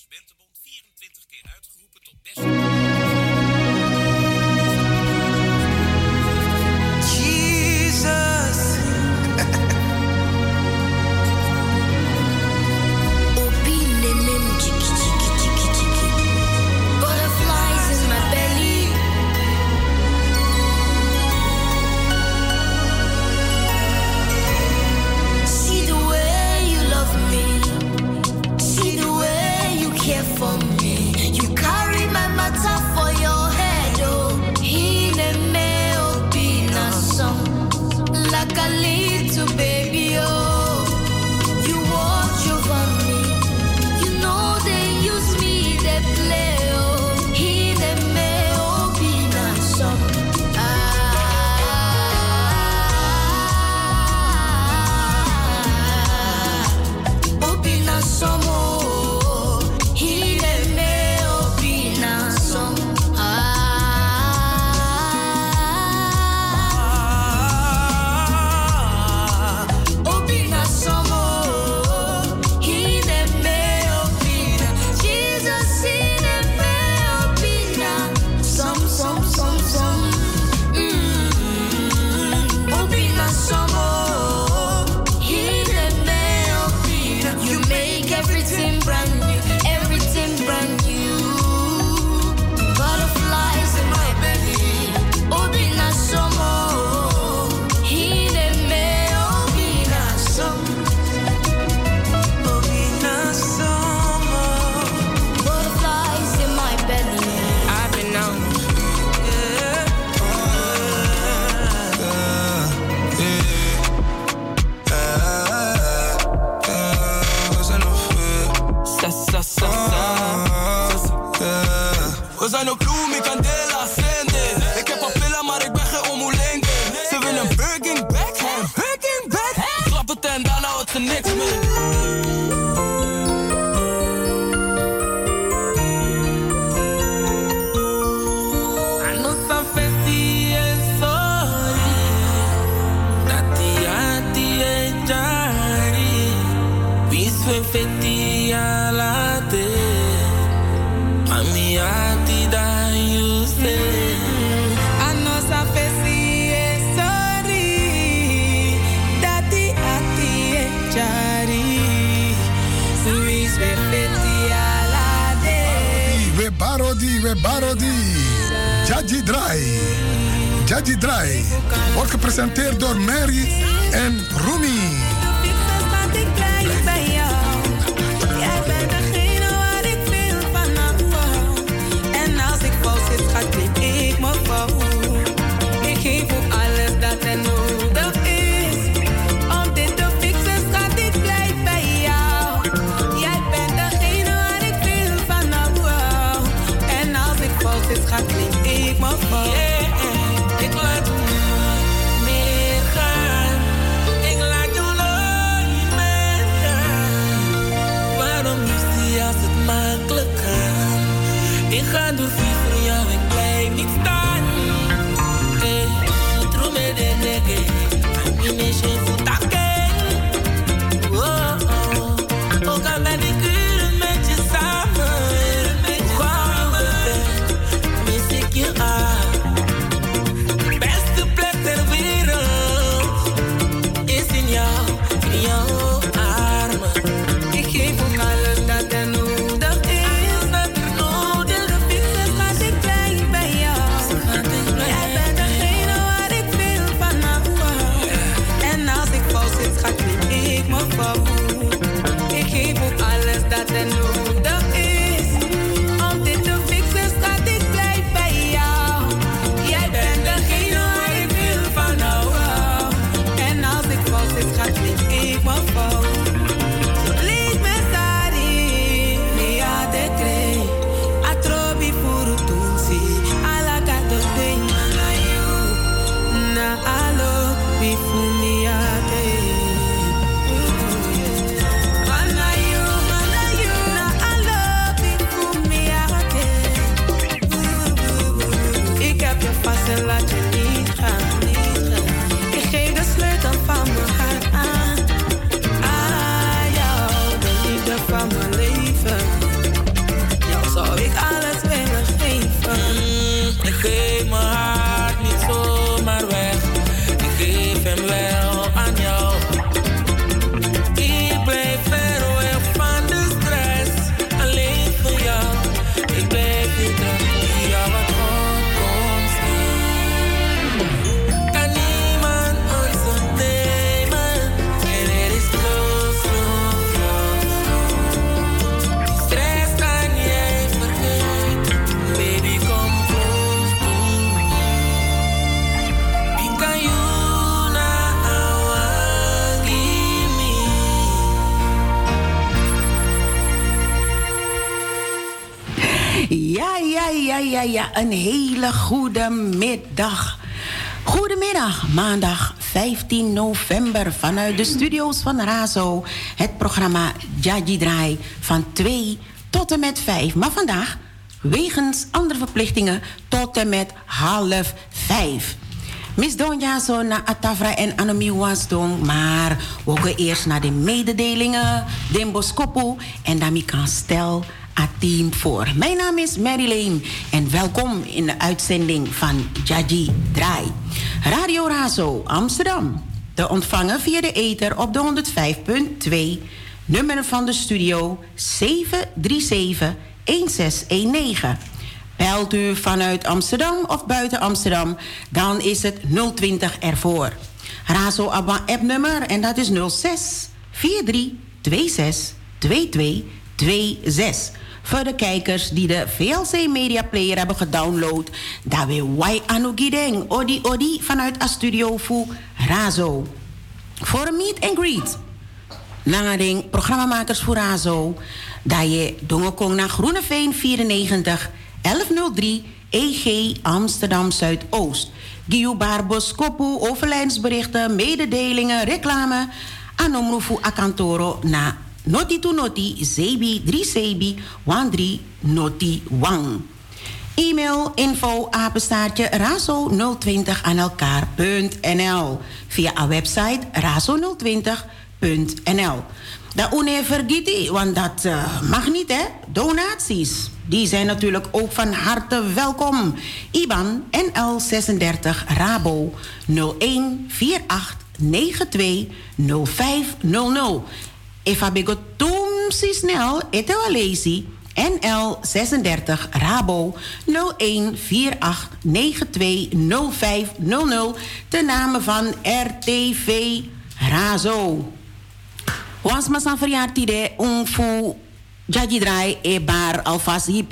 Consumentenbond 24 keer uitgeroepen tot beste... We zijn op bloem, ik kan dela, sende. Ik heb al pillen, maar ik ben geen omolenge. Ze willen Birkin backhand, Birkin backhand. Klap het en daarna houdt ze niks meer. Feti alate, amiati da yuste. Anosa fesi e sorry, dati ati e chari. Suis we feti alate. We barodi. Jaji Drai. Wordt gepresenteerd door Mary en Rumi. Ik me vouw. Ik geef ook alles dat er nodig is. Om dit te fixen, schat, ik blijf bij jou. Jij bent degene waar ik veel van hou. En als ik fout zit, schat, ik me vouw. Ik laat je nooit meer gaan. Ik laat je nooit meer gaan. Waarom is die als het makkelijk gaat? Ik ga door voor jou, ik blijf niet staan. True me de nege, ik ben geen voetaken. Ook al ben ik uren met je samen. Hoe hou je me, mis ik je aan. Beste plek ter wereld is in jouw armen. Ik geef ook alles dat er nodig is. Ik geef ook alles dat er nodig is. Om dit te fixen, schat, ik blijf bij jou. Jij bent degene waar ik veel van hou. En als ik fout zit, schat, ik me fout. Lees me sari, via de kree. Atrobi furu tunsi, ala gato ding na you. Na alo, bifumi ate. En laat je niet gaan. Ik geef de sleutel van mijn hart aan. Aan jou, de liefde van mijn leven. Ja, een hele goede middag. Goedemiddag, maandag 15 november vanuit de studio's van Razo. Het programma Jaji Draai van 2 tot en met 5. Maar vandaag, wegens andere verplichtingen, tot en met 4:30. Miss Donja zo naar Atavra en Anomi Wasdong. Maar we gaan eerst naar de mededelingen, Dimboskopo en dan kan stel a team voor. Mijn naam is Marilyn en welkom in de uitzending van Jaji Draai. Radio Razo Amsterdam. Te ontvangen via de ether op de 105.2. Nummer van de studio 737-1619. Belt u vanuit Amsterdam of buiten Amsterdam, dan is het 020 ervoor. Razo Abba appnummer en dat is 06 43 26 22 26. Voor de kijkers die de VLC Media Player hebben gedownload, daar we wai anugideng odi vanuit a studio voor Razo. Voor een meet and greet. Langering programmamakers voor Razo, daar je dongekong naar Groeneveen 94 1103 EG Amsterdam Zuidoost. Giu Barbos Kopu, overlijdensberichten, mededelingen, reclame. Anomrufu Akantoro na Noti to Noti, Zebi 3 Zebi 13 Noti Wang. E-mail info apenstaartje razo020 aan elkaar.nl. Via our website razo020.nl. Dat une vergeten, want dat mag niet, hè? Donaties. Die zijn natuurlijk ook van harte welkom. IBAN NL36 Rabo 0148920500. Eva begotum si snel, etewalesi. NL36 Rabo 0148920500. Ten name van RTV Razo. Wans mas aan verjaartide onfu Jaji Draai e bar alvast hip.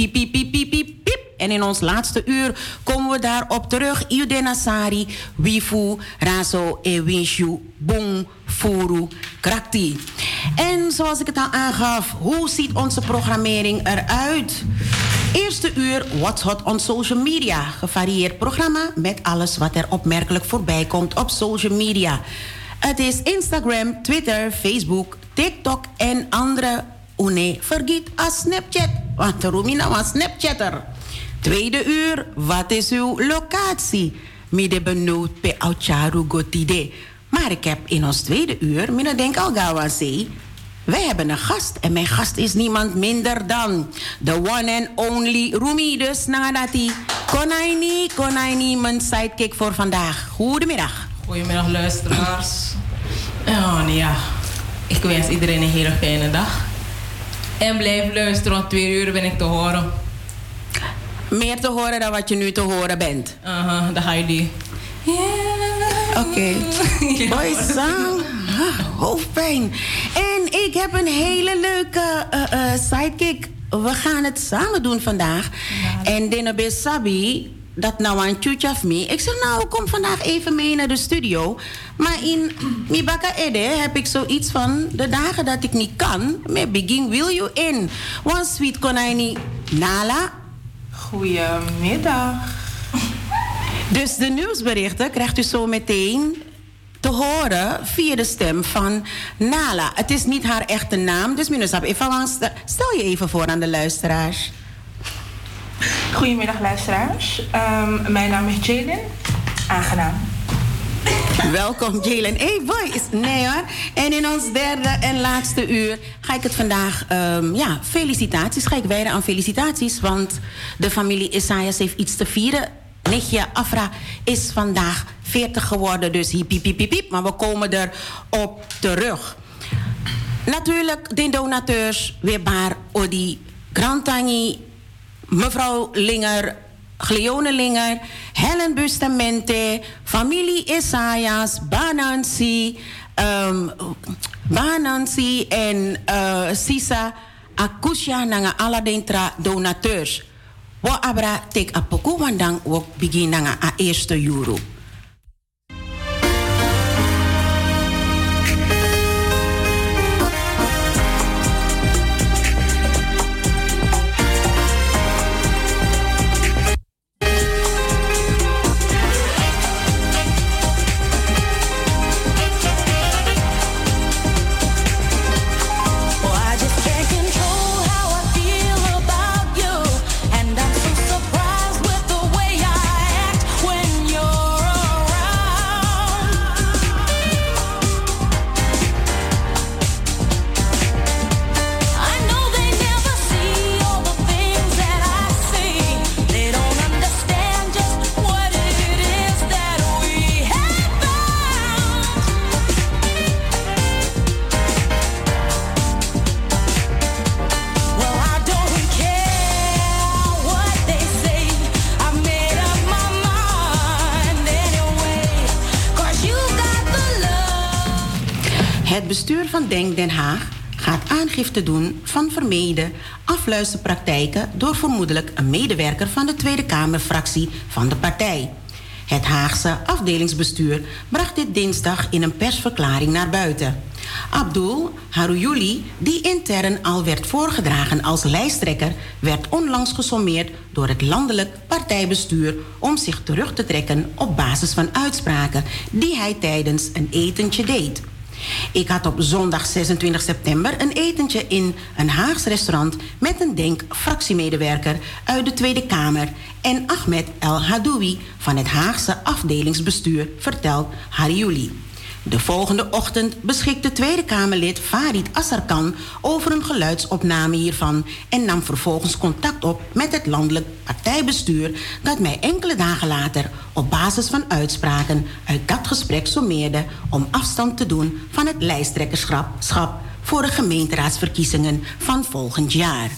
En in ons laatste uur komen we daarop terug. Iudena Sari, Wifu, Razo e Winshu, Bong, Furu, Krakti. En zoals ik het al aangaf, hoe ziet onze programmering eruit? Eerste uur, What's Hot on Social Media. Gevarieerd programma met alles wat er opmerkelijk voorbij komt op social media. Het is Instagram, Twitter, Facebook, TikTok en andere. Vergeet als Snapchat, want Romina was Snapchatter. Tweede uur, wat is uw locatie? Midden benoemd bij Aucharu Gotide. Maar ik heb in ons tweede uur, mina denk al Gawase. Wij hebben een gast en mijn gast is niemand minder dan the one and only Rumi. Dus nagadati, Konaini, mijn sidekick voor vandaag. Goedemiddag. Goedemiddag luisteraars. Ja, ik wens iedereen een hele fijne dag. En blijf luisteren, want 2 uur ben ik te horen. Meer te horen dan wat je nu te horen bent. Dan ga je die. Oké. Boys, hoofdpijn. En ik heb een hele leuke sidekick. We gaan het samen doen vandaag. En Dinabe Sabi, dat nou een tjoetje af me. Ik zeg nou, kom vandaag even mee naar de studio. Maar in Mibaka Ede heb ik zoiets van de dagen dat ik niet kan. Me begin will you in. One sweet konijni Nala. Goedemiddag. Dus de nieuwsberichten krijgt u zo meteen te horen via de stem van Nala. Het is niet haar echte naam, dus minusap even stel je even voor aan de luisteraars. Goedemiddag luisteraars. Mijn naam is Jalen. Aangenaam. Welkom Jalen. Hey boy, nee hoor. En in ons derde en laatste uur ga ik het vandaag, felicitaties. Ga ik wijden aan felicitaties, want de familie Isaias heeft iets te vieren. Nichtje Afra is vandaag 40 geworden, dus hiep. Maar we komen erop terug. Natuurlijk de donateurs, weerbaar Odi Grantani, mevrouw Linger, Gleone Linger, Helen Bustamante, familie Isaias, Banansi en Sisa Akusha nanga alla dentra donateurs. Wa abra tek apoku wandang wok begin nanga a eerste euro. Het bestuur van Denk Den Haag gaat aangifte doen van vermeende afluisterpraktijken door vermoedelijk een medewerker van de Tweede Kamerfractie van de partij. Het Haagse afdelingsbestuur bracht dit dinsdag in een persverklaring naar buiten. Abdul Harouyuli, die intern al werd voorgedragen als lijsttrekker, werd onlangs gesommeerd door het landelijk partijbestuur om zich terug te trekken op basis van uitspraken die hij tijdens een etentje deed. Ik had op zondag 26 september een etentje in een Haags restaurant met een Denk-fractiemedewerker uit de Tweede Kamer en Ahmed El Hadoui van het Haagse afdelingsbestuur, vertelt Harouyuli. De volgende ochtend beschikte Tweede Kamerlid Farid Asarkan over een geluidsopname hiervan en nam vervolgens contact op met het landelijk partijbestuur dat mij enkele dagen later op basis van uitspraken uit dat gesprek sommeerde om afstand te doen van het lijsttrekkerschap voor de gemeenteraadsverkiezingen van volgend jaar.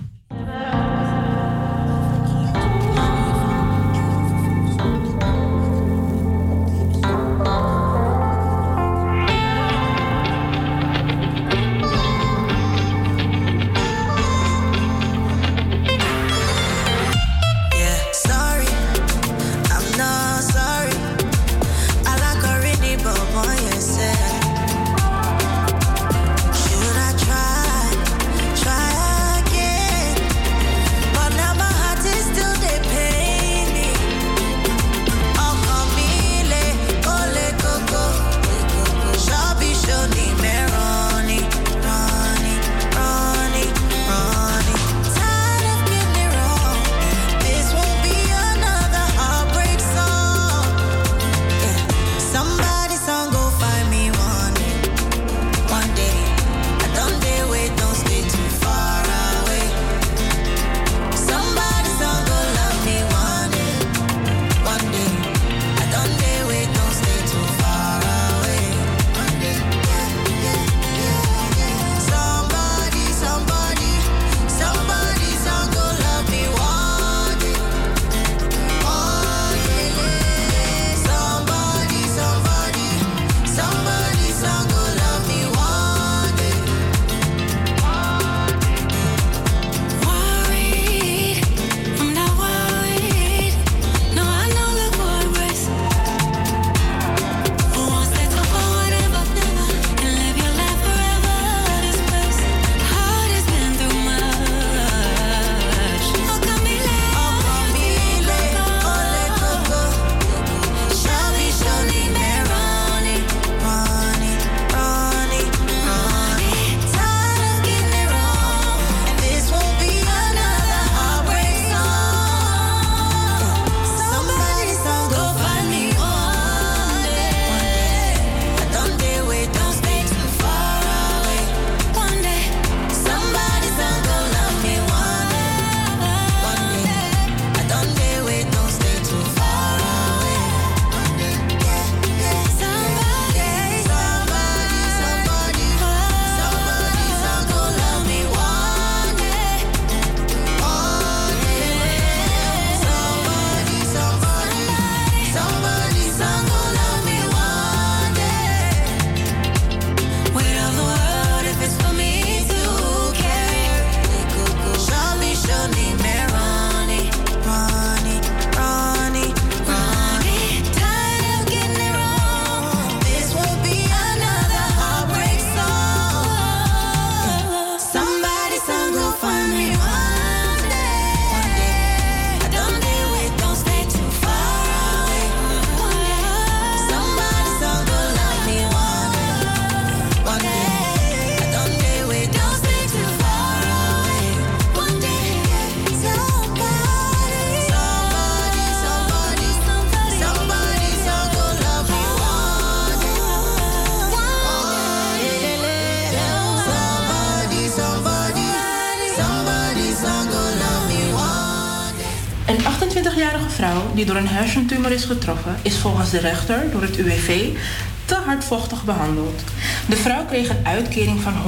Een 28-jarige vrouw die door een hersentumor is getroffen, is volgens de rechter door het UWV te hardvochtig behandeld. De vrouw kreeg een uitkering van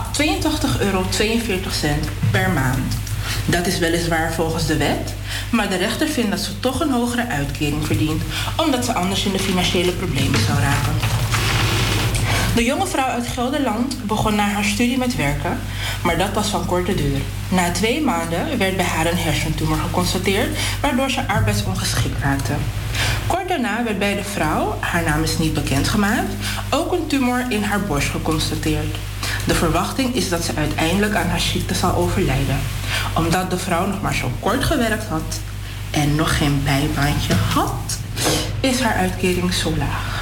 €182,42 per maand. Dat is weliswaar volgens de wet, maar de rechter vindt dat ze toch een hogere uitkering verdient, omdat ze anders in de financiële problemen zou raken. De jonge vrouw uit Gelderland begon na haar studie met werken, maar dat was van korte duur. Na 2 maanden werd bij haar een hersentumor geconstateerd, waardoor ze arbeidsongeschikt raakte. Kort daarna werd bij de vrouw, haar naam is niet bekendgemaakt, ook een tumor in haar borst geconstateerd. De verwachting is dat ze uiteindelijk aan haar ziekte zal overlijden. Omdat de vrouw nog maar zo kort gewerkt had en nog geen bijbaantje had, is haar uitkering zo laag.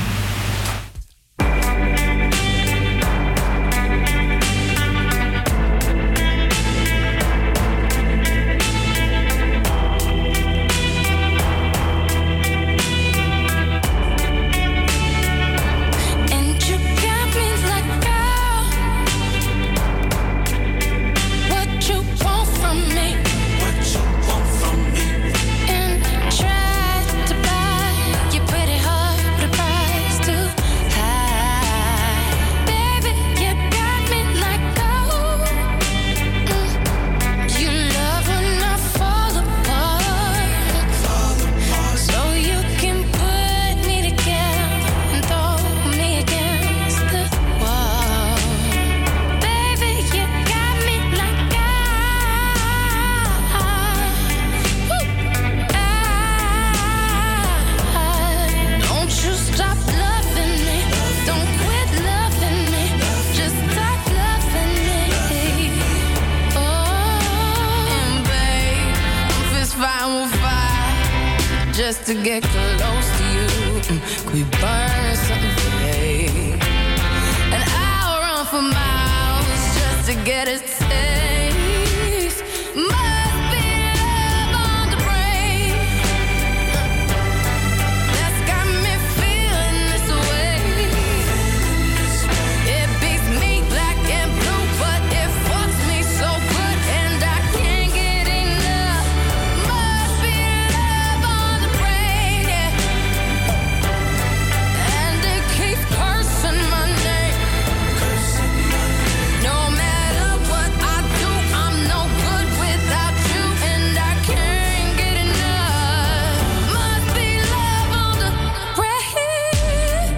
Just to get close to you, could we burn something today? And I'll run for miles just to get a taste. Must be love on the brain that's got me feeling this way. It beats me black and blue, but it fucks me so good, and I can't get enough. Must be love on the brain, yeah. And it keeps cursing my name. No matter what I do, I'm no good without you, and I can't get enough. Must be love on the brain.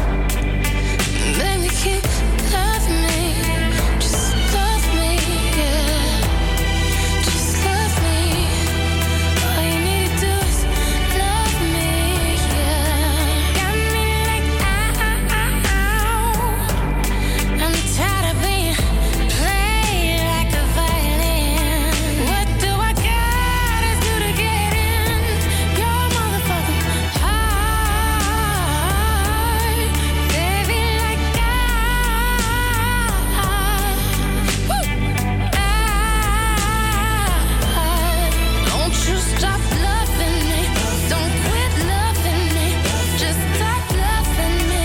Baby, keep loving me, just love me, yeah. Just love me. All you need to do is love me, yeah. Got me like ow. I'm tired of being played like a violin. What do I gotta do to get in your motherfucking heart? Baby, like don't you stop loving me. Don't quit loving me. Just stop loving me.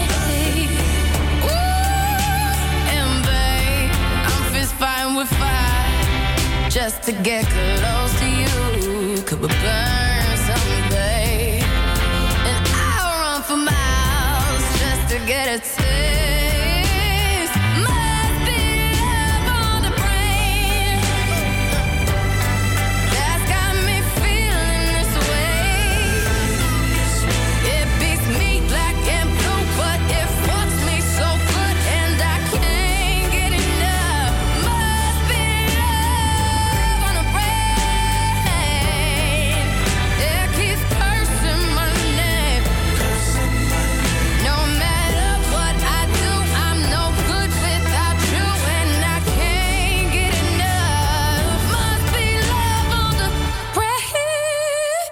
Ooh, and babe, I'm fist fighting with fire just to get close to you. Could we burn something, babe? And I'll run for miles just to get a taste. Must be love on the brain that's got me feeling this way. It beats me black and blue, but it fucks me so good, and I can't get enough. Must be love on the brain. It keeps cursing my name. No matter what I do, I'm no good without you, and I can't get enough. Must be love on the brain.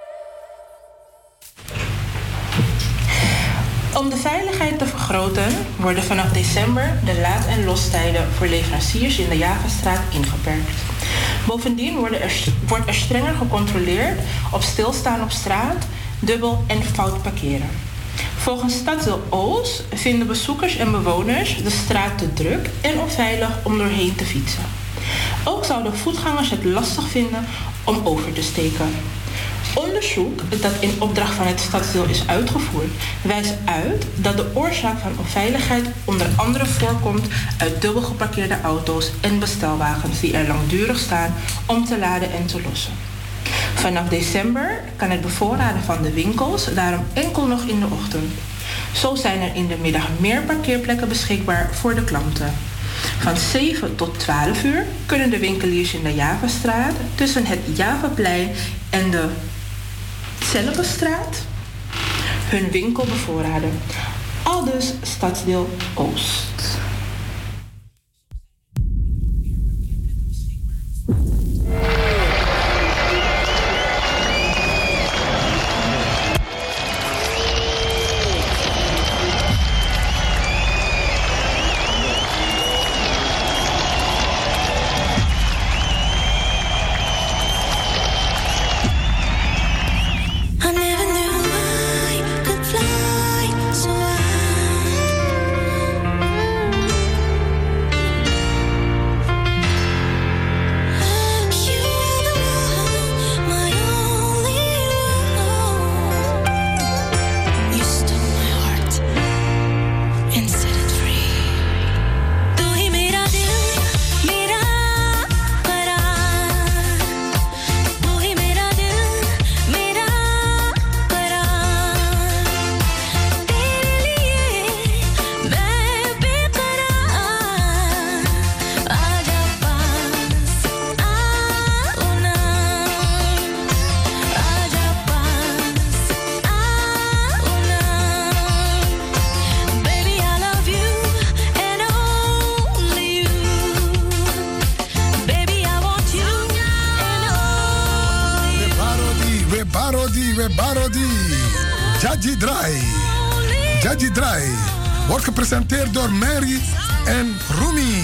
Om de veiligheid te vergroten worden vanaf december de laad- en lostijden voor leveranciers in de Javastraat ingeperkt. Bovendien wordt er strenger gecontroleerd op stilstaan op straat, dubbel en fout parkeren. Volgens Stadsdeel Oost vinden bezoekers en bewoners de straat te druk en onveilig om doorheen te fietsen. Ook zouden voetgangers het lastig vinden om over te steken. Onderzoek dat in opdracht van het stadsdeel is uitgevoerd wijst uit dat de oorzaak van onveiligheid onder andere voorkomt uit dubbel geparkeerde auto's en bestelwagens die er langdurig staan om te laden en te lossen. Vanaf december kan het bevoorraden van de winkels daarom enkel nog in de ochtend. Zo zijn er in de middag meer parkeerplekken beschikbaar voor de klanten. Van 7 tot 12 uur kunnen de winkeliers in de Javastraat tussen het Javaplein en de Zellebestraat hun winkel bevoorraden. Aldus Stadsdeel Oost. Jaji Drai wordt gepresenteerd door Mary en Rumi.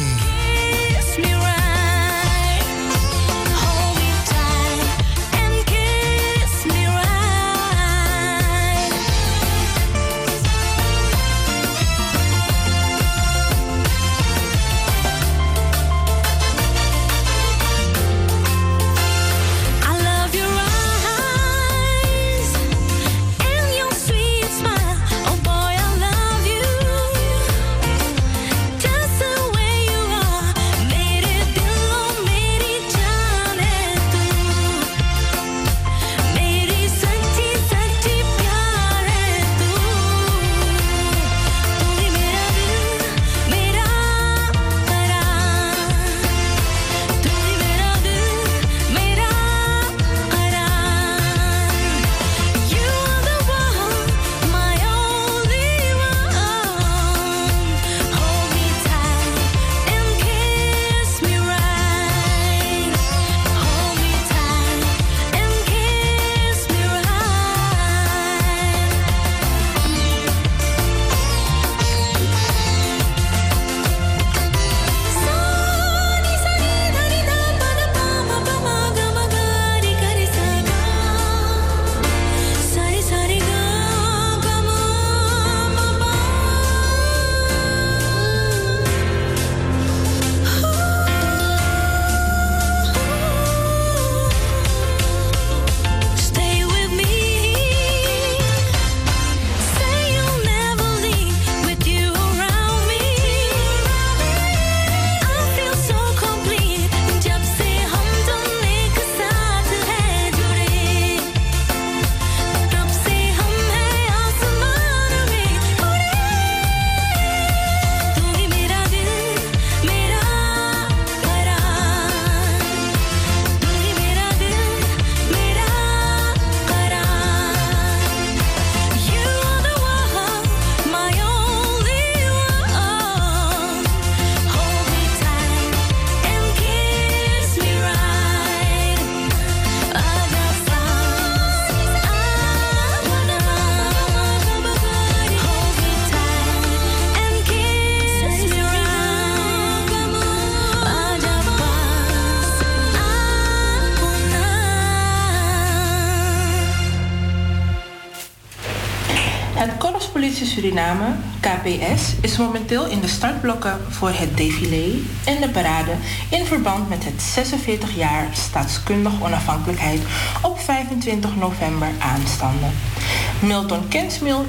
Suriname, KPS, is momenteel in de startblokken voor het défilé en de parade in verband met het 46 jaar staatskundige onafhankelijkheid op 25 november aanstaande. Milton Kensmil,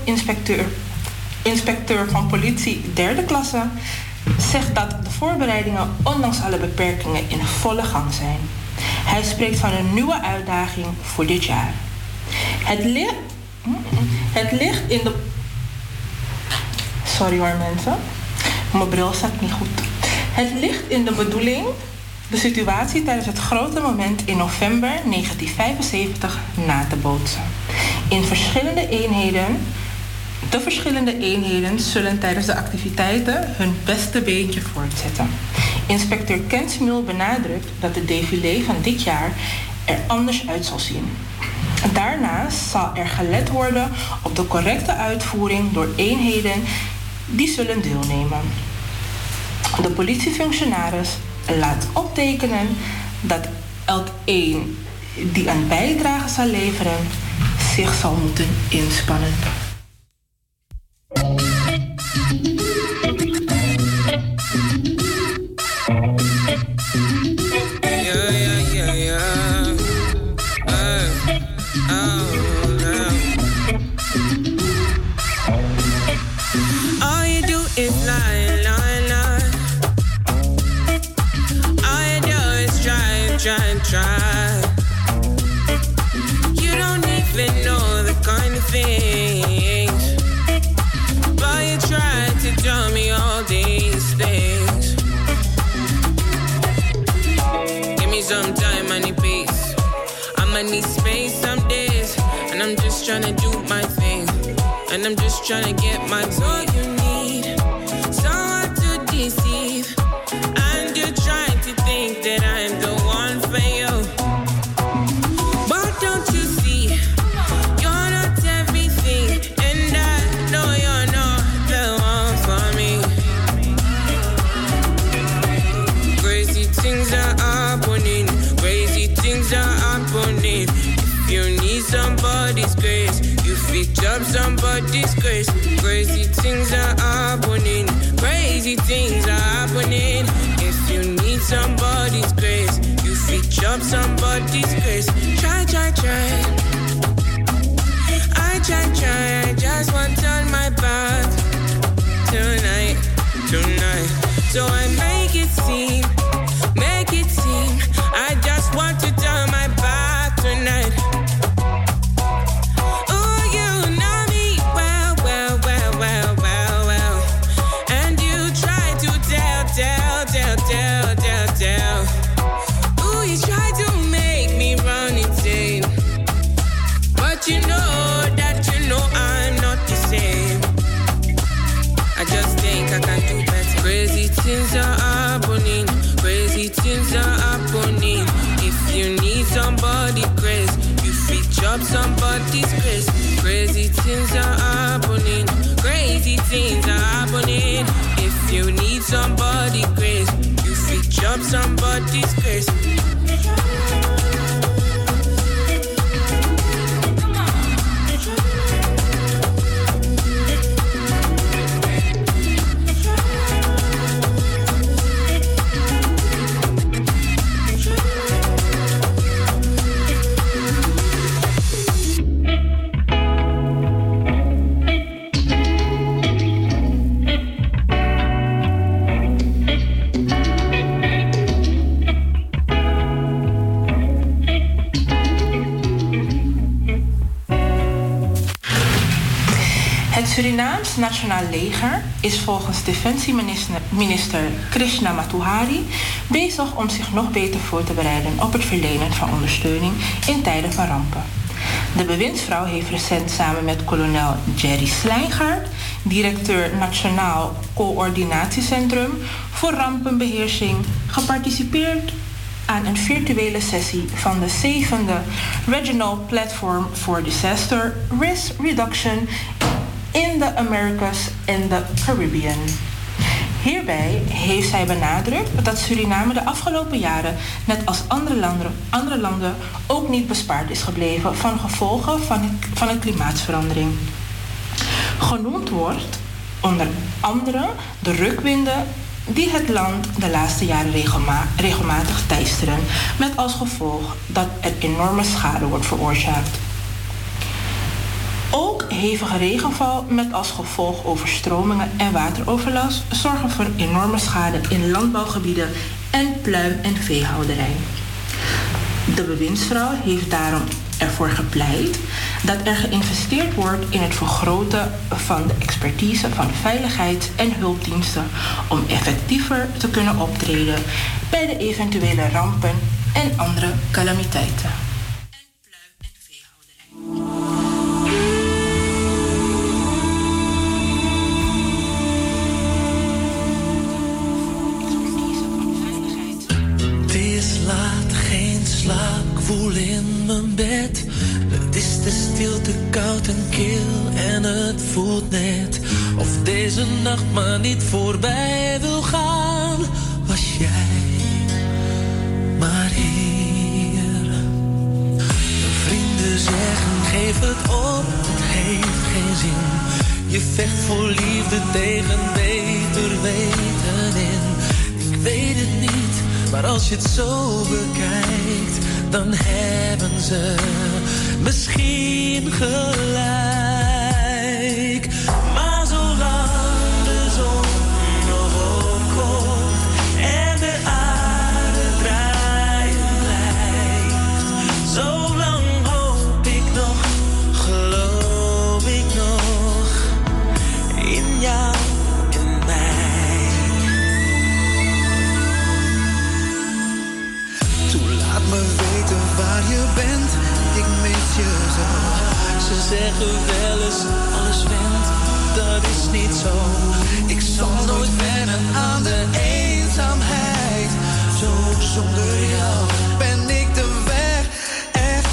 inspecteur van politie 3e klasse, zegt dat de voorbereidingen ondanks alle beperkingen in volle gang zijn. Hij spreekt van een nieuwe uitdaging voor dit jaar. Het ligt in de Sorry hoor mensen, mijn bril staat niet goed. Het ligt in de bedoeling de situatie tijdens het grote moment in november 1975 na te bootsen. De verschillende eenheden zullen tijdens de activiteiten hun beste beentje voortzetten. Inspecteur Ken Smil benadrukt dat de défilé van dit jaar er anders uit zal zien. Daarnaast zal er gelet worden op de correcte uitvoering door eenheden die zullen deelnemen. De politiefunctionaris laat optekenen dat elkeen die een bijdrage zal leveren zich zal moeten inspannen. All you do is lie, lie, lie. All you do is try, try, try. You don't even know the kind of things, but you try to tell me all these things. Give me some time, I need peace. I'ma need space some days, and I'm just tryna do my thing, and I'm just tryna get my all you need, someone to deceive, and you're trying to think that I'm the one for you. But don't you see, you're not everything, and I know you're not the one for me. Crazy things are happening, crazy things are happening. If you need somebody's grace, you fit up somebody's grace. Crazy things are happening, crazy things are happening. If you need somebody's grace, you fit up somebody's grace. Try, try, try. I try, try. I just want to turn my back tonight, tonight. So I make it seem. I just want to turn my back tonight. You know that you know I'm not the same. I just think I can do better. Crazy things are happening, crazy things are happening. If you need somebody grace, you fit up somebody's grace. Crazy things are happening, crazy things are happening. If you need somebody grace, you fit up somebody's grace. Surinaams Nationaal Leger is volgens defensieminister Krishna Matuhari bezig om zich nog beter voor te bereiden op het verlenen van ondersteuning in tijden van rampen. De bewindsvrouw heeft recent samen met kolonel Jerry Slijngaard, directeur Nationaal Coördinatiecentrum voor Rampenbeheersing, geparticipeerd aan een virtuele sessie van de 7e Regional Platform for Disaster Risk Reduction in de Americas en de Caribbean. Hierbij heeft zij benadrukt dat Suriname de afgelopen jaren, net als andere landen, ook niet bespaard is gebleven van gevolgen van de klimaatverandering. Genoemd wordt onder andere de rukwinden die het land de laatste jaren regelmatig teisteren, met als gevolg dat er enorme schade wordt veroorzaakt. Ook hevige regenval met als gevolg overstromingen en wateroverlast zorgen voor enorme schade in landbouwgebieden en pluim- en veehouderij. De bewindsvrouw heeft daarom ervoor gepleit dat er geïnvesteerd wordt in het vergroten van de expertise van veiligheids- en hulpdiensten om effectiever te kunnen optreden bij de eventuele rampen en andere calamiteiten. Ik voel in mijn bed. Het is de stilte koud en kil en het voelt net of deze nacht maar niet voorbij wil gaan. Was jij maar hier. Mijn vrienden zeggen geef het op, het heeft geen zin. Je vecht voor liefde tegen beter weten in. Ik weet het niet. Maar als je het zo bekijkt, dan hebben ze misschien gelijk. Maar zolang de zon nog opkomt en de aarde draaien blijft, zolang hoop ik nog, geloof ik nog in jou. Laat me weten waar je bent, ik mis je zo. Ze zeggen wel eens, alles went, dat is niet zo. Ik zal nooit wennen aan de eenzaamheid. Zo zonder jou ben ik de weg echt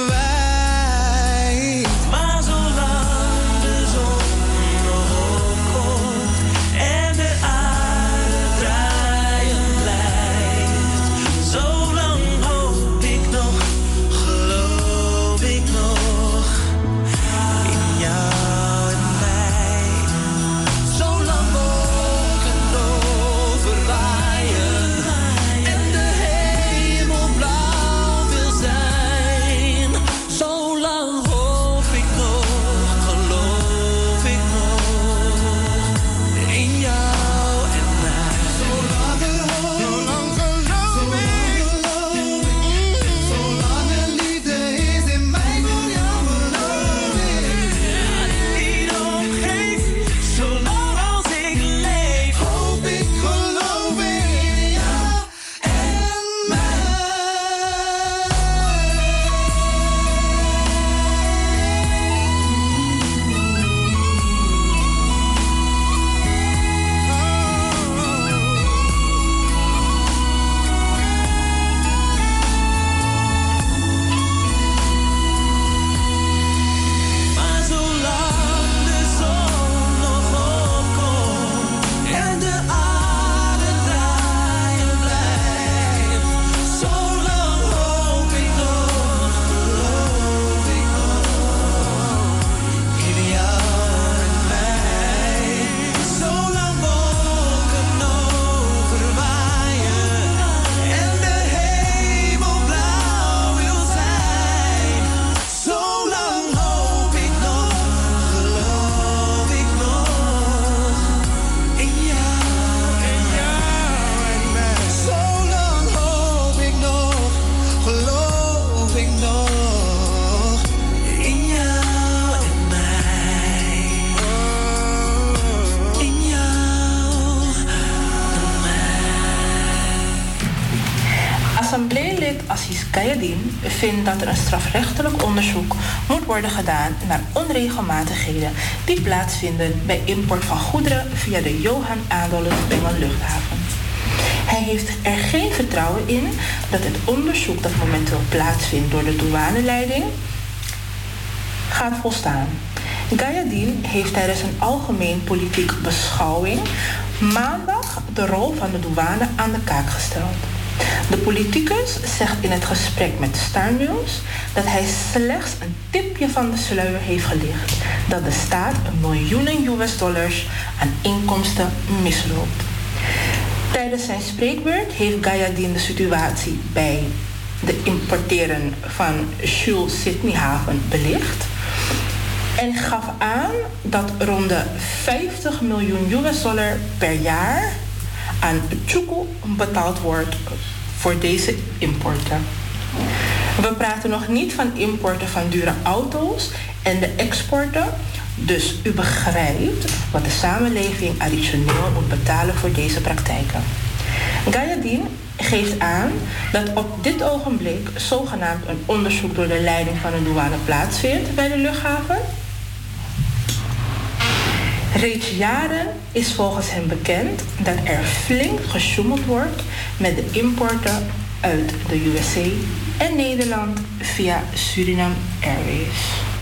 kwijt. Maar zolang de zon nog opkomt en de aarde draaien blijft, zolang hoop ik nog, geloof ik nog in jou en mij. Zolang wolken overwaaien en de hemel blauw wil zijn, Zolang hoop ik nog, geloof ik nog in jou en mij. zolang er liefde is in mij, voor jou geloof ik. Niet opgeef, zolang als ik leef, Hoop ik, geloof ik in jou en mij. maar zolang de zon nog opkomt en de aarde draaien blijft, zolang hoop ik nog, geloof ik nog in jou en mij. Zolang wolken overwaaien en de hemel blauw wil zijn, zolang hoop ik nog, geloof ik nog in jou en mij. Zolang hoop ik nog, geloof ik nog In jou en mij. In jou en mij. Assembleelid Assis Gayadin vindt dat er een strafrechtelijk onderzoek moet worden gedaan naar onregelmatigheden die plaatsvinden bij import van goederen via de Johan Adolf Bengel luchthaven. Hij heeft er geen vertrouwen in dat het onderzoek dat momenteel plaatsvindt door de douaneleiding gaat volstaan. Gayadin heeft tijdens een algemeen politieke beschouwing maandag de rol van de douane aan de kaak gesteld. De politicus zegt in het gesprek met Star News dat hij slechts een tipje van de sluier heeft gelicht dat de staat miljoenen US-dollars aan inkomsten misloopt. Tijdens zijn spreekbeurt heeft Gayadin de situatie bij de importeren van Jules Sydney haven belicht en gaf aan dat rond de 50 miljoen US-dollar per jaar aan Tjuku betaald wordt voor deze importen. We praten nog niet van importen van dure auto's en de exporten. Dus u begrijpt wat de samenleving additioneel moet betalen voor deze praktijken. Gayadin geeft aan dat op dit ogenblik zogenaamd een onderzoek door de leiding van de douane plaatsvindt bij de luchthaven. Reeds jaren is volgens hem bekend dat er flink gesjoemeld wordt met de importen uit de USA en Nederland via Suriname Airways.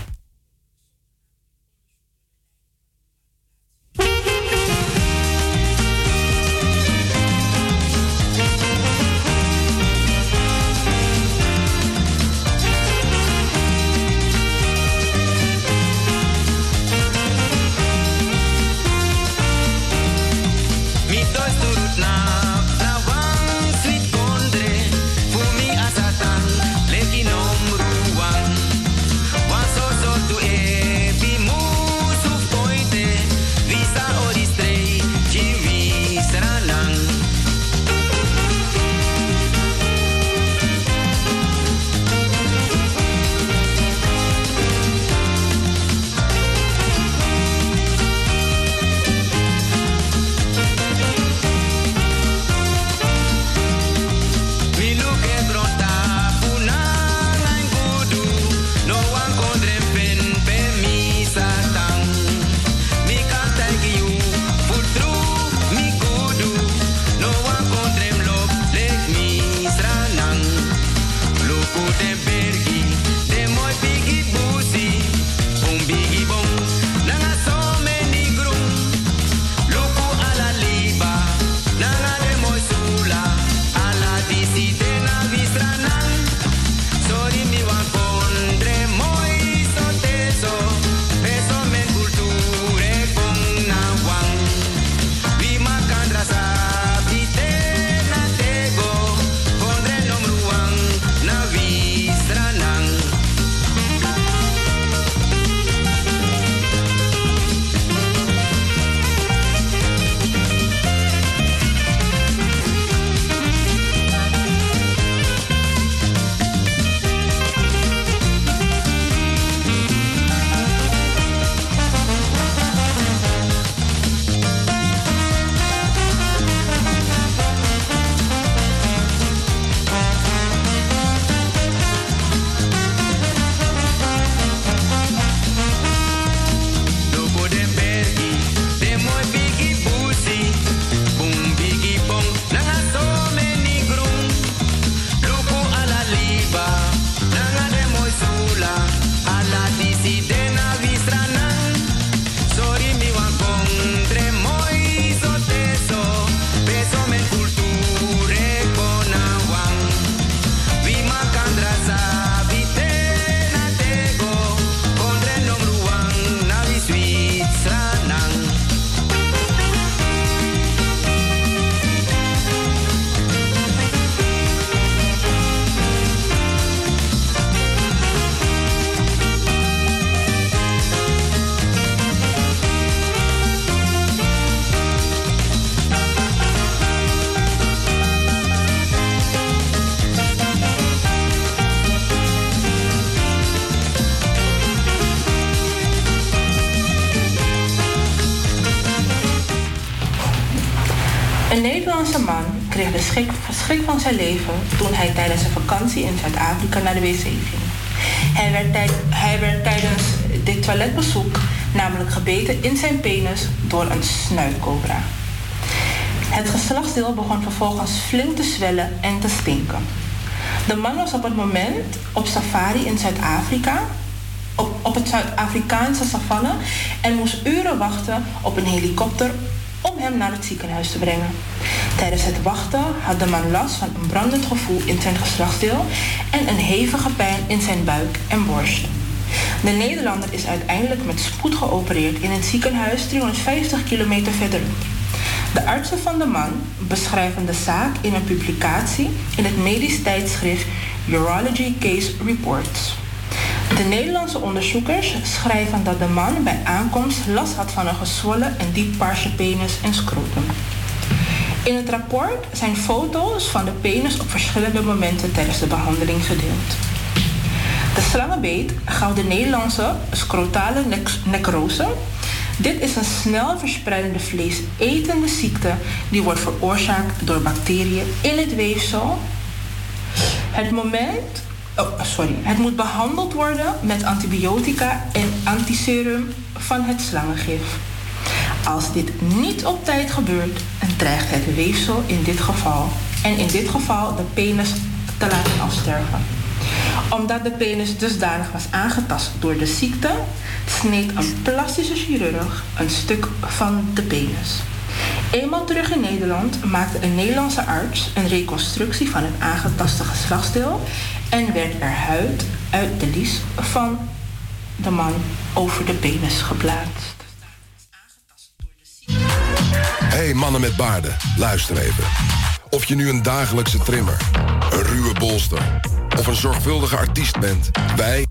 Een Nederlandse man kreeg de schrik van zijn leven toen hij tijdens een vakantie in Zuid-Afrika naar de wc ging. Hij werd tijdens dit toiletbezoek namelijk gebeten in zijn penis door een snuitcobra. Het geslachtsdeel begon vervolgens flink te zwellen en te stinken. De man was op het moment op safari in Zuid-Afrika, op het Zuid-Afrikaanse savanne, en moest uren wachten op een helikopter om hem naar het ziekenhuis te brengen. Tijdens het wachten had de man last van een brandend gevoel in zijn geslachtsdeel en een hevige pijn in zijn buik en borst. De Nederlander is uiteindelijk met spoed geopereerd in een ziekenhuis 350 kilometer verderop. De artsen van de man beschrijven de zaak in een publicatie in het medisch tijdschrift Urology Case Reports. De Nederlandse onderzoekers schrijven dat de man bij aankomst last had van een gezwollen en dieppaarse penis en scrotum. In het rapport zijn foto's van de penis op verschillende momenten tijdens de behandeling gedeeld. De slangenbeet, gouden Nederlandse scrotale necrose. Dit is een snel verspreidende vleesetende ziekte die wordt veroorzaakt door bacteriën in het weefsel. Het moet behandeld worden met antibiotica en antiserum van het slangengif. Als dit niet op tijd gebeurt, dreigt het weefsel in dit geval de penis te laten afsterven. Omdat de penis dusdanig was aangetast door de ziekte, sneed een plastische chirurg een stuk van de penis. Eenmaal terug in Nederland maakte een Nederlandse arts een reconstructie van het aangetaste geslachtsdeel en werd er huid uit de lies van de man over de penis geplaatst. Hey mannen met baarden, luister even. Of je nu een dagelijkse trimmer, een ruwe bolster of een zorgvuldige artiest bent, wij...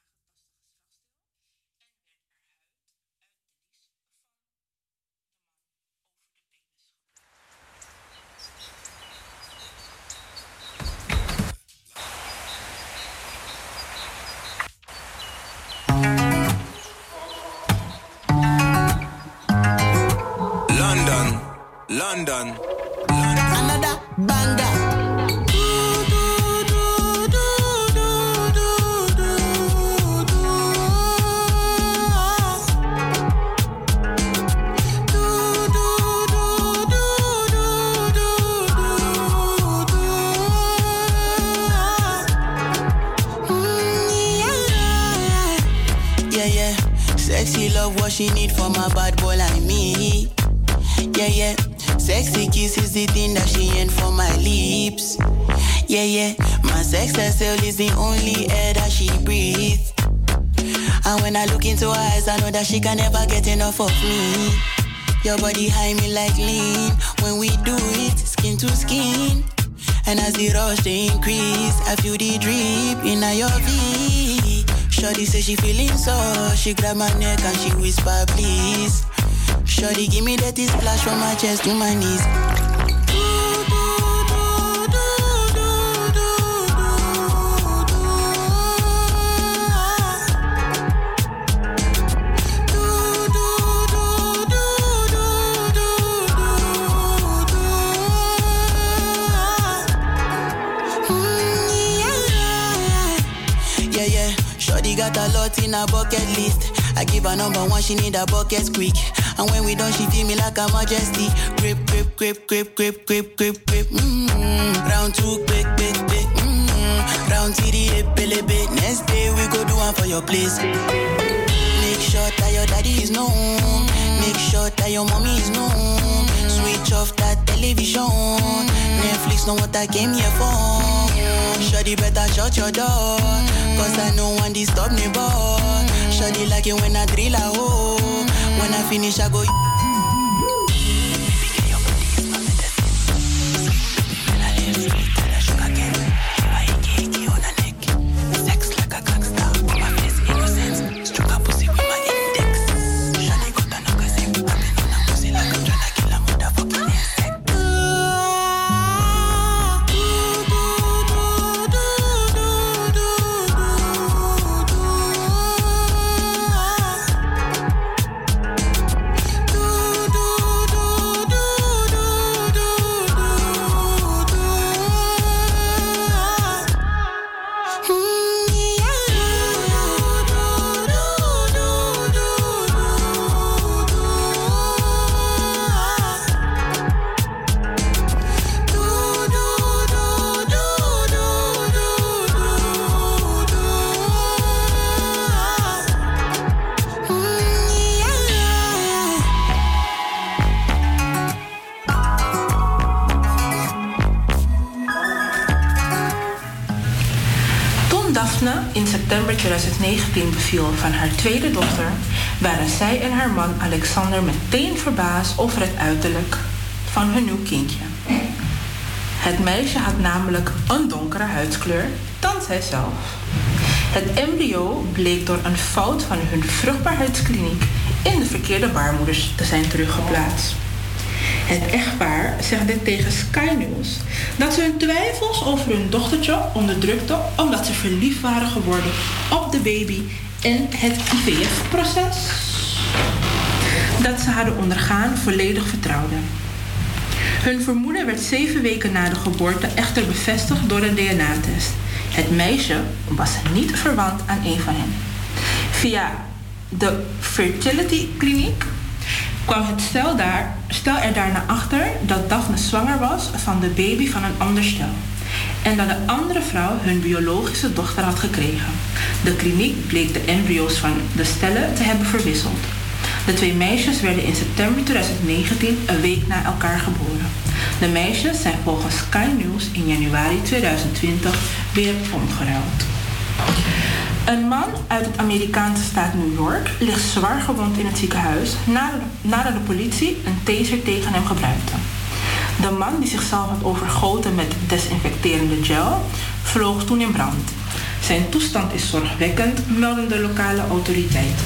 London. Another banger. Yeah. Sexy love, what she need from a bad boy like me. Yeah. Sexy kiss is the thing that she ain't for my lips. Yeah. My sex herself is the only air that she breathes. And when I look into her eyes, I know that she can never get enough of me. Your body high me like lean. When we do it, skin to skin. And as the rush they increase, I feel the drip in your V. Shorty say she feeling so. She grab my neck and she whisper, please. Shorty, give me that splash from my chest to my knees. Yeah. Shorty got a lot in her bucket list. I give her number one, she need a bucket quick. And when we done, she feel me like a majesty. Grip. Round two, quick. Round three, bit. Next day we go do one for your place. Make sure that your daddy is known. Make sure that your mommy is known. Switch off that television. Netflix know what I came here for. Shawty better shut your door, cause I know one disturb me, boy. Shawty like it when I drill a hole. When I finish, I go. In september 2019 beviel van haar tweede dochter, waren zij en haar man Alexander meteen verbaasd over het uiterlijk van hun nieuw kindje. Het meisje had namelijk een donkere huidskleur dan zijzelf. Het embryo bleek door een fout van hun vruchtbaarheidskliniek in de verkeerde baarmoeders te zijn teruggeplaatst. Het echtpaar zegt dit tegen Sky News dat ze hun twijfels over hun dochtertje onderdrukte omdat ze verliefd waren geworden op de baby en het IVF-proces dat ze hadden ondergaan volledig vertrouwden. Hun vermoeden werd 7 weken na de geboorte echter bevestigd door een DNA-test. Het meisje was niet verwant aan een van hen. Via de fertility kliniek kwam het stel er daarna achter dat Daphne zwanger was van de baby van een ander stel. En dat de andere vrouw hun biologische dochter had gekregen. De kliniek bleek de embryo's van de stellen te hebben verwisseld. De 2 meisjes werden in september 2019 een week na elkaar geboren. De meisjes zijn volgens Sky News in januari 2020 weer omgeruild. Een man uit het Amerikaanse staat New York ligt zwaar gewond in het ziekenhuis nadat de politie een taser tegen hem gebruikte. De man die zichzelf had overgoten met desinfecterende gel vloog toen in brand. Zijn toestand is zorgwekkend, melden de lokale autoriteiten.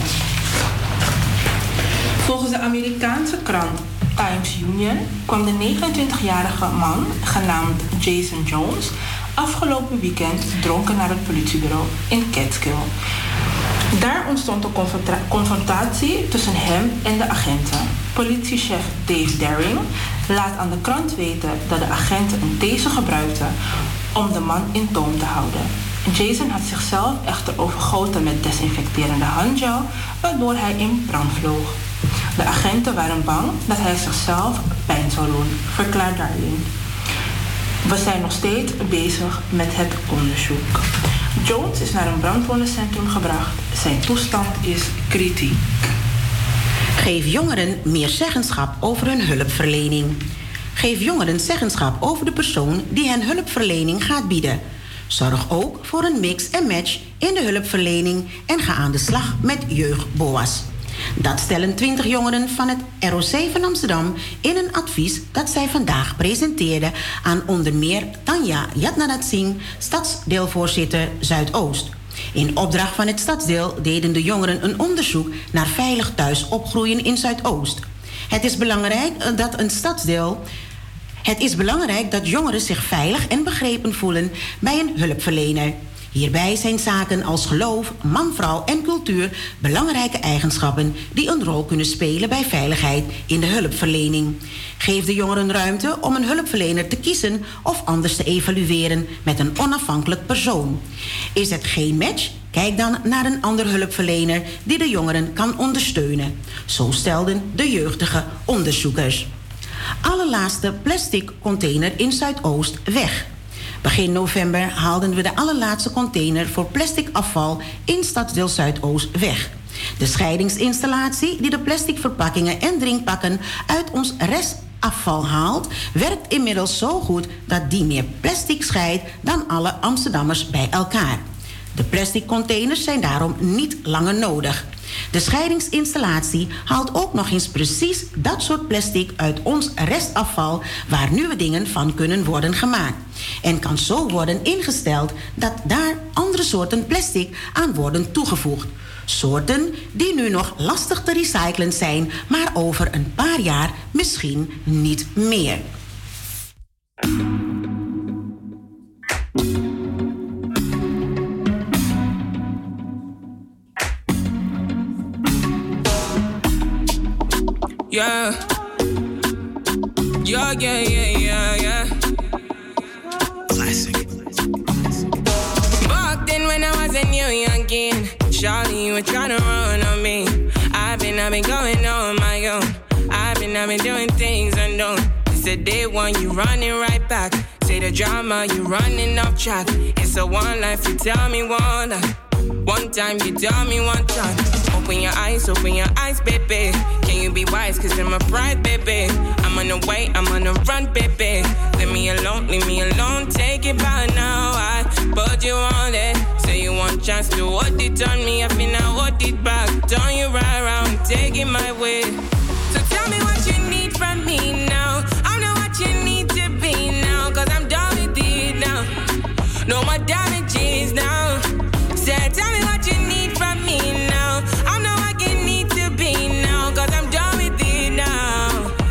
Volgens de Amerikaanse krant Times Union kwam de 29-jarige man, genaamd Jason Jones, afgelopen weekend dronken naar het politiebureau in Catskill. Daar ontstond een confrontatie tussen hem en de agenten. Politiechef Dave Daring laat aan de krant weten dat de agenten een taser gebruikten om de man in toom te houden. Jason had zichzelf echter overgoten met desinfecterende handgel, waardoor hij in brand vloog. De agenten waren bang dat hij zichzelf pijn zou doen, verklaart Darling. We zijn nog steeds bezig met het onderzoek. Jones is naar een brandwondencentrum gebracht. Zijn toestand is kritiek. Geef jongeren meer zeggenschap over hun hulpverlening. Geef jongeren zeggenschap over de persoon die hen hulpverlening gaat bieden. Zorg ook voor een mix en match in de hulpverlening en ga aan de slag met jeugdboa's. Dat stellen 20 jongeren van het ROC van Amsterdam in een advies dat zij vandaag presenteerden aan onder meer Tanja Jatnadat Singh, stadsdeelvoorzitter Zuidoost. In opdracht van het stadsdeel deden de jongeren een onderzoek naar veilig thuis opgroeien in Zuidoost. Het is belangrijk dat jongeren zich veilig en begrepen voelen bij een hulpverlener. Hierbij zijn zaken als geloof, man-vrouw en cultuur belangrijke eigenschappen die een rol kunnen spelen bij veiligheid in de hulpverlening. Geef de jongeren ruimte om een hulpverlener te kiezen of anders te evalueren met een onafhankelijk persoon. Is het geen match? Kijk dan naar een ander hulpverlener die de jongeren kan ondersteunen. Zo stelden de jeugdige onderzoekers. Allerlaatste plastic container in Zuidoost weg. Begin november haalden we de allerlaatste container voor plastic afval in stadsdeel Zuidoost weg. De scheidingsinstallatie die de plastic verpakkingen en drinkpakken uit ons restafval haalt, werkt inmiddels zo goed dat die meer plastic scheidt dan alle Amsterdammers bij elkaar. De plastic containers zijn daarom niet langer nodig. De scheidingsinstallatie haalt ook nog eens precies dat soort plastic uit ons restafval waar nieuwe dingen van kunnen worden gemaakt. En kan zo worden ingesteld dat daar andere soorten plastic aan worden toegevoegd. Soorten die nu nog lastig te recyclen zijn, maar over een paar jaar misschien niet meer. Yeah. Yeah, yeah, yeah, yeah, yeah. Classic. Back then when I was a new youngin', shawty, you were tryna run on me. I've been going on my own. I've been doing things unknown. It's the day one, you running right back. Say the drama, you running off track. It's a one life, you tell me one life. One time, you tell me one time. Open your eyes, baby. Can you be wise, cause I'm a pride, baby. I'm on the way, I'm on the run, baby. Leave me alone, take it by now. I put you on it. Say you want chance to hold it on me. I feel now hold it back. Turn you right around, take it my way. So tell me what you need from me now. I know what you need to be now, cause I'm done with it now. No more damages now. Say, tell me what you need from me now. I know what you need to be now, cause I'm done with it now. No more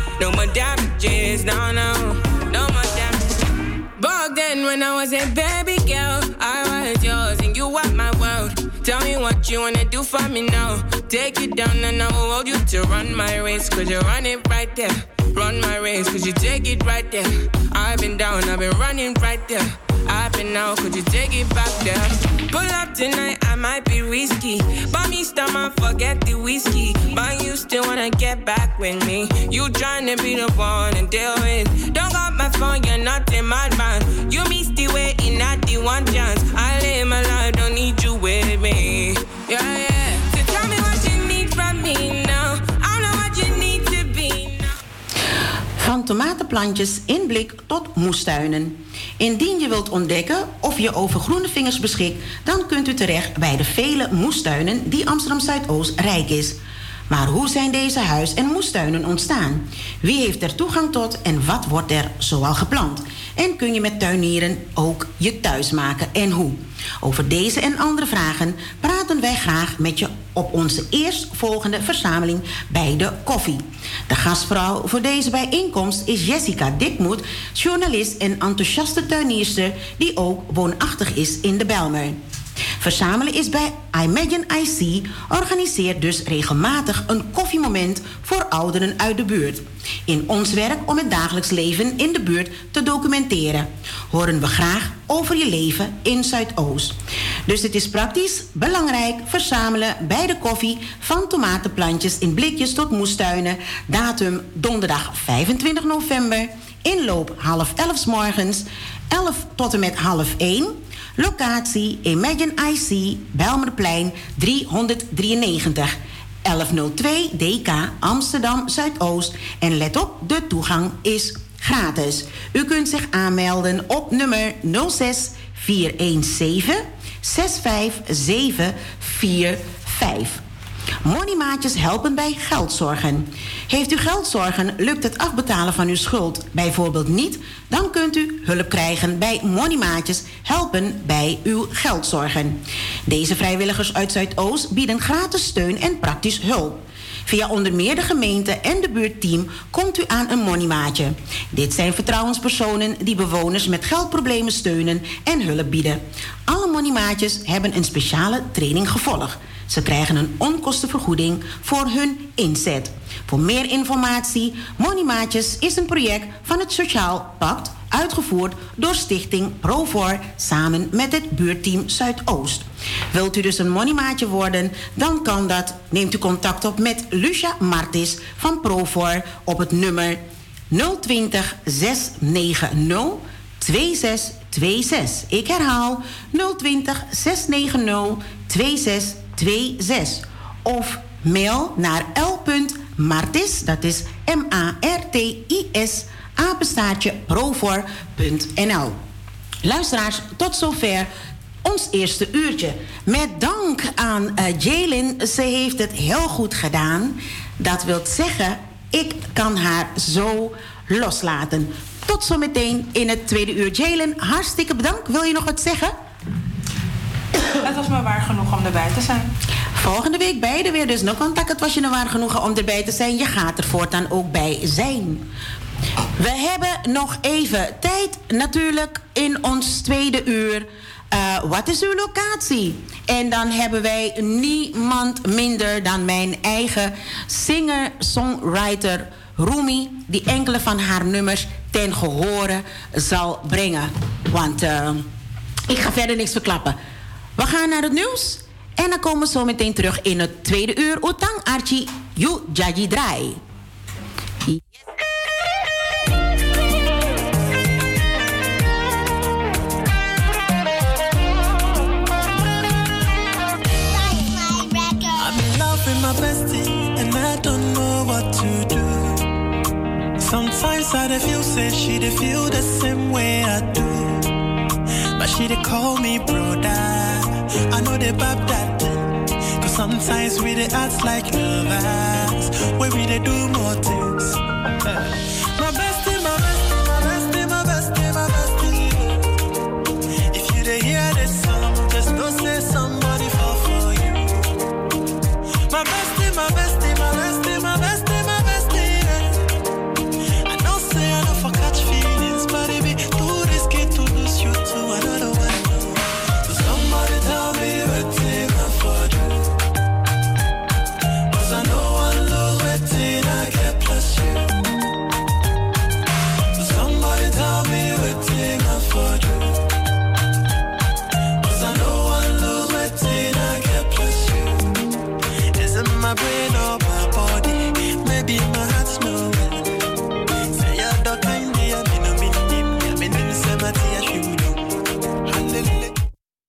more damages. No, no, no more damages. Back then when I was a baby girl, I was yours and you were my world. Tell me what you wanna do for me now. Take you down and I will hold you to run my race. Cause you run it right there. Run my race, cause you take it right there. I've been down, I've been running right there. I've been out, could you take it back there? Pull up tonight, I might be risky. Buy me stomach, forget the whiskey. But you still wanna get back with me. You tryna be the one and deal with. Don't got my phone, you're not in my mind. You missed the way in at the one chance. I live my life, don't need you with me. Yeah, yeah. So tell me what you need from me now. I know what you need to be now. Van tomatenplantjes in blik tot moestuinen. Indien je wilt ontdekken of je over groene vingers beschikt, dan kunt u terecht bij de vele moestuinen die Amsterdam Zuidoost rijk is. Maar hoe zijn deze huis- en moestuinen ontstaan? Wie heeft er toegang tot en wat wordt er zoal geplant? En kun je met tuinieren ook je thuis maken en hoe? Over deze en andere vragen praten wij graag met je op onze eerstvolgende verzameling bij de koffie. De gastvrouw voor deze bijeenkomst is Jessica Dikmoet, journalist en enthousiaste tuinierster die ook woonachtig is in de Bijlmer. Verzamelen is bij Imagine IC, organiseert dus regelmatig een koffiemoment voor ouderen uit de buurt. In ons werk om het dagelijks leven in de buurt te documenteren, horen we graag over je leven in Zuidoost. Dus het is praktisch belangrijk verzamelen bij de koffie van tomatenplantjes in blikjes tot moestuinen. Datum donderdag 25 november, inloop 10:30 's morgens, 11 tot en met 12:30. Locatie Imagine IC, Bijlmerplein 393, 1102 DK Amsterdam Zuidoost. En let op, de toegang is gratis. U kunt zich aanmelden op nummer 06 417 65745. Moneymaatjes helpen bij geldzorgen. Heeft u geldzorgen, lukt het afbetalen van uw schuld bijvoorbeeld niet, dan kunt u hulp krijgen bij Moneymaatjes helpen bij uw geldzorgen. Deze vrijwilligers uit Zuidoost bieden gratis steun en praktisch hulp. Via onder meer de gemeente en de buurtteam komt u aan een moneymaatje. Dit zijn vertrouwenspersonen die bewoners met geldproblemen steunen en hulp bieden. Alle moneymaatjes hebben een speciale training gevolgd. Ze krijgen een onkostenvergoeding voor hun inzet. Voor meer informatie, Moneymaatjes is een project van het Sociaal Pact, uitgevoerd door Stichting Profor samen met het buurtteam Zuidoost. Wilt u dus een moneymaatje worden, dan kan dat. Neemt u contact op met Lucia Martis van Profor op het nummer 020 690 2626. Ik herhaal 020 690 2626. Of mail naar l.martis, dat is MARTIS, @profor.nl. Luisteraars, tot zover ons eerste uurtje. Met dank aan Jaylin, ze heeft het heel goed gedaan. Dat wil zeggen, ik kan haar zo loslaten. Tot zometeen in het tweede uur. Jaylin, hartstikke bedankt. Wil je nog wat zeggen? Het was me waar genoeg om erbij te zijn. Volgende week beide weer, dus no contact. Het was je waar genoegen om erbij te zijn. Je gaat er voortaan ook bij zijn. We hebben nog even tijd natuurlijk in ons tweede uur. Wat is uw locatie? En dan hebben wij niemand minder dan mijn eigen singer-songwriter Rumi, die enkele van haar nummers ten gehore zal brengen. Want ik ga verder niks verklappen. We gaan naar het nieuws en dan komen we zo meteen terug in het tweede uur. Utang Archie, you Jaji Drai. My bestie, and I don't know what to do. Sometimes I feel say she feel the same way I do, but she call me brother. I know they bab that, cause sometimes we they act like lovers, where we they do more things.